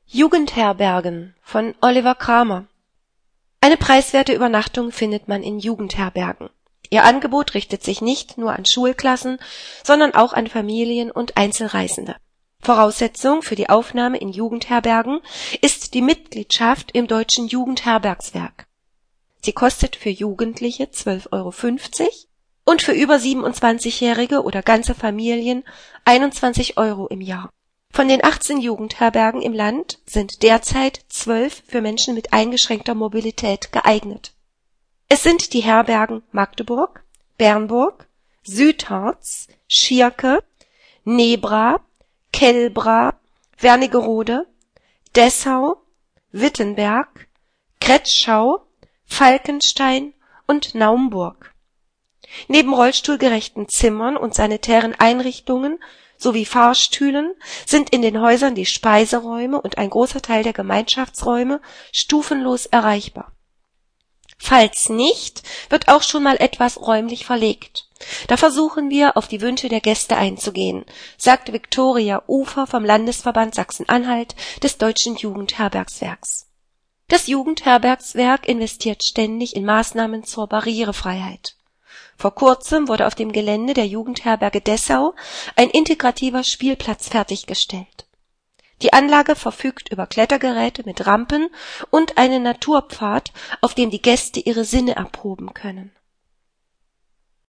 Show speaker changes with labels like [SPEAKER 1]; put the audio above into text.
[SPEAKER 1] Jugendherbergen von Oliver Kramer. Eine preiswerte Übernachtung findet man in Jugendherbergen. Ihr Angebot richtet sich nicht nur an Schulklassen, sondern auch an Familien und Einzelreisende. Voraussetzung für die Aufnahme in Jugendherbergen ist die Mitgliedschaft im Deutschen Jugendherbergswerk. Sie kostet für Jugendliche 12,50 € und für über 27-Jährige oder ganze Familien 21 € im Jahr. Von den 18 Jugendherbergen im Land sind derzeit 12 für Menschen mit eingeschränkter Mobilität geeignet. Es sind die Herbergen Magdeburg, Bernburg, Südharz, Schierke, Nebra, Kellbra, Wernigerode, Dessau, Wittenberg, Kretschau, Falkenstein und Naumburg. Neben rollstuhlgerechten Zimmern und sanitären Einrichtungen sowie Fahrstühlen sind in den Häusern die Speiseräume und ein großer Teil der Gemeinschaftsräume stufenlos erreichbar. Falls nicht, wird auch schon mal etwas räumlich verlegt. Da versuchen wir, auf die Wünsche der Gäste einzugehen, sagt Viktoria Ufer vom Landesverband Sachsen-Anhalt des Deutschen Jugendherbergswerks. Das Jugendherbergswerk investiert ständig in Maßnahmen zur Barrierefreiheit. Vor kurzem wurde auf dem Gelände der Jugendherberge Dessau ein integrativer Spielplatz fertiggestellt. Die Anlage verfügt über Klettergeräte mit Rampen und einen Naturpfad, auf dem die Gäste ihre Sinne erproben können.